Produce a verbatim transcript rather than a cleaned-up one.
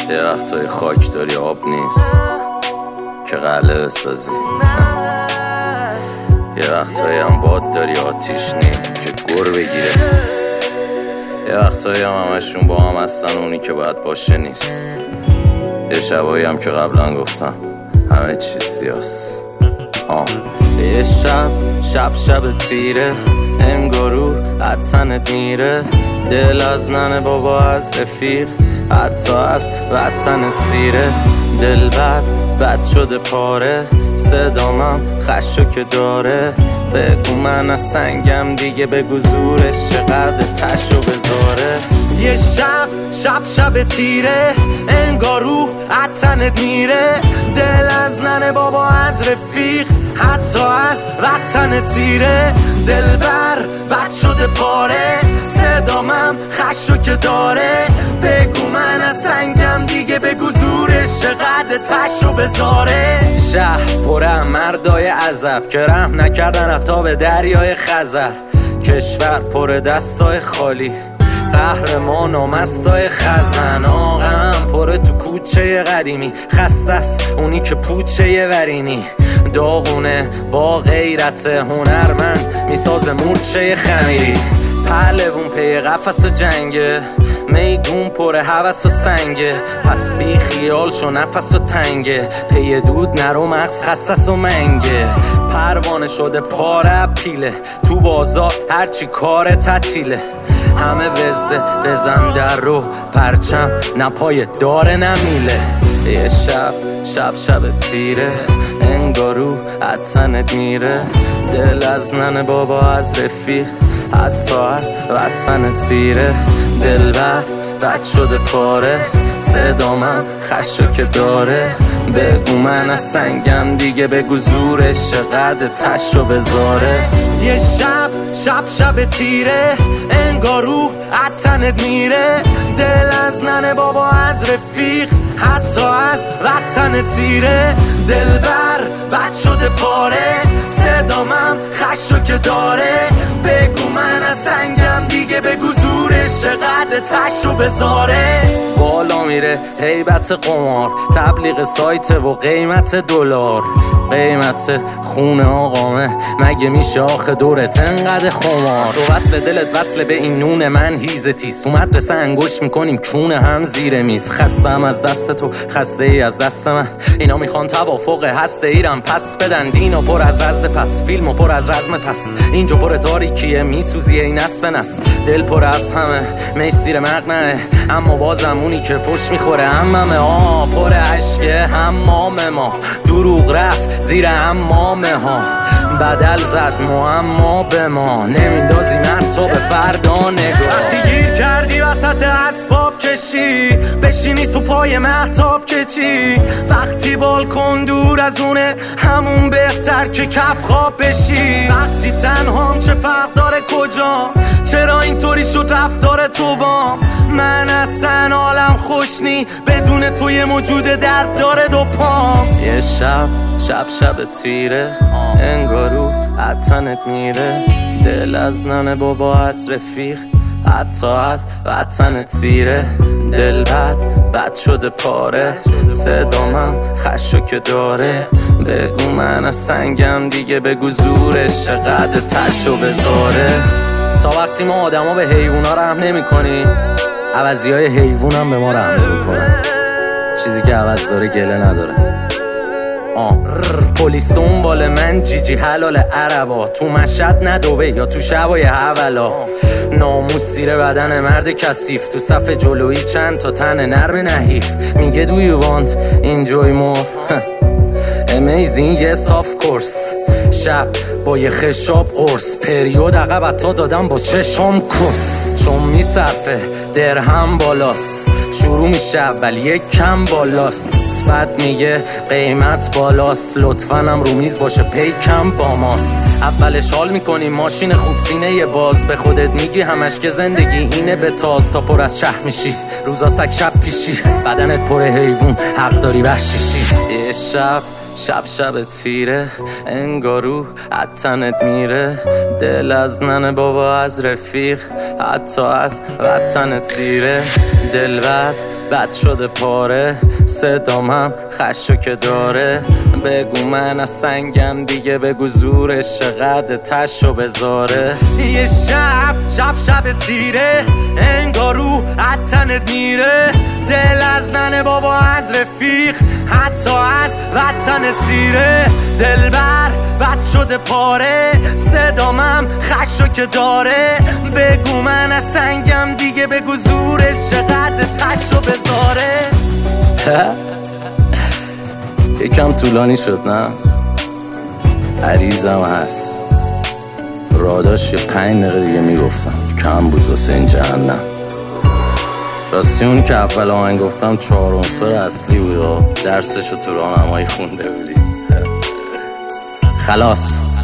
یه وقتای خاک داری آب نیست که قلعه بسازی، یه وقتایی هم باد داری آتیش نی که گر بگیره، یه وقتایی هم همشون با هم هستن اونی که باید باشه نیست، یه شبایی هم که قبلا گفتم همه چیز سیاست. آه یه شب شب شب تیره انگارو عطنت میره، دل از ننه بابا از رفیق حتی از وطنت سیره، دل بد بد شده پاره، صدامم خشو که داره، بگو من از سنگم دیگه، بگو زورش چقدر تشو بذاره. یه شب شب شب تیره انگارو عطنت میره، دل از ننه بابا از رفیق حتی از وطنت سیره، دل بر بد شده پاره، صدامم خشو که داره، بگو من از سنگم دیگه، بگو زورش چقدر تشو بذاره. شهر پره مردای عذب که رحم نکردن حتی به دریای خزر، کشور پر دستای خالی، قهرمان و مستای خزن، آقم پره تو کوچه قدیمی، خسته است اونی که پوچه ورینی، داغونه با غیرت هنرمند میساز مورچه خمیری، پهلوون پی قفس و جنگه، میدون پر هوس و سنگه، پس بی خیال شو نفس و تنگه، پی دود نرو مغز خصص و منگه، پروانه شده پاره پیله، تو بازار هرچی کار تعطیله، همه وزه بزن در رو پرچم نپای داره نمیله. یه شب شب شب تیره انگارو عطنت میره، دل از ننه بابا از رفیق حتی از وطنت سیره، دل بد بد شده پاره، صدامم خشو که داره، بگو من از سنگم دیگه، بگو زورش چقدر تشو بذاره. یه شب شب شب تیره انگارو عطنت میره، دل از ننه بابا از رفیق حتی از وطنت سیره، دل بر بد شده پاره، صدامم خشو که داره، بگو من از سنگم دیگه، بگو زورش چقدر تشو بذاره. بالا میره هیبت قمار، تبلیغ سایت و قیمت دلار، قیمت خون آقامه مگه میشه آخه دورت انقدر خمار، تو وصل دلت وصل به این نون من هیزه تیز، تو مدرسه انگوش میکنیم کون هم زیر میز، خستم از دست تو خسته ای از دست من، اینا میخوان توافق هسته ایرم پس بدن، دینو پر از وزد پس، فیلمو پر از رزم پس، اینجا پر تاریکیه میسوزی این نس به نس، دل پر از همه میش زیر مقنعه، اما بازم اونی که فش میخوره هممه، آه پر عشقه همامه، ما دروغ رفت زیر همامه ها، بدل زد معما به ما، نمیندازی من تو به فردا نگاه. وقتی گیر کردی وسط اسباب کشی، بشینی تو پای مهتاب که چی، وقتی بالکن دور از اونه همون بهتر که کف خواب بشی، وقتی تنهام چه فرق داره کجا، چرا اینطوری شد رفتار تو با من، اصلا حالم خوش نی بدون توی موجود درد داره دو پام. یه شب شب شب تیره انگارو عطنت میره، دل از ننه بابا از رفیق حتی از وطنت سیره، دل بد بد شده پاره، صدامم خشو که داره، بگو من از سنگم دیگه، بگو زورش چقدر تشو بذاره. تا وقتی ما آدما به حیوونا رحم نمی کنی، عوضی های حیوون هم به ما رحم نمی کنن، چیزی که عوض داره گله نداره. آه پلیس دنبال من جیجی حلال عربا، تو مشهد ندوبه یا تو شبای حولا، ناموس زیر بدن مرد کثیف، تو صف جلویی چند تا تن نرم نحیف، میگه do you want enjoy more amazing yes of course، شب با یه خشاب قرص، پریود عقب تا دادم با چشم کس، چون میصرفه درهم بالاست، شروع میشه اول یک کم بالاست، بعد میگه قیمت بالاست، لطفاً هم رو میز باشه پیکم با ماست، اولش حال میکنی ماشین خوب سینه باز، به خودت میگی همش که زندگی اینه به تاز، تا پر از شه میشی روزا سگ شب پیشی، بدنت پر حیوون حق داری وحشیشی. یه شب شب شب تیره انگارو عطنت میره، دل از ننه بابا از رفیق حتی از وطنت سیره، دل بد بد شده پاره، صدام هم خشو که داره. بگو من از سنگم دیگه، بگو زورش چقدر تشو بذاره. یه شب شب شب تیره، انگار رو عطنت میره. دل از ننه بابا از رفیق، حتی از وطنت سیره. دلبر بد شده پاره، صدامم خشو که داره. بگو من از سنگم دیگه، بگو زورش چقدر تشو بذاره. یکم طولانی شد نه؟ عریضم هست، راداش یه پنج دقیقه دیگه میگفتم، کم بود واسه این جهنم. راستی اون که اول آهنگ گفتم چهار عنصر اصلی بود و درسشو تو راهنمایی خونده بودی. خلاص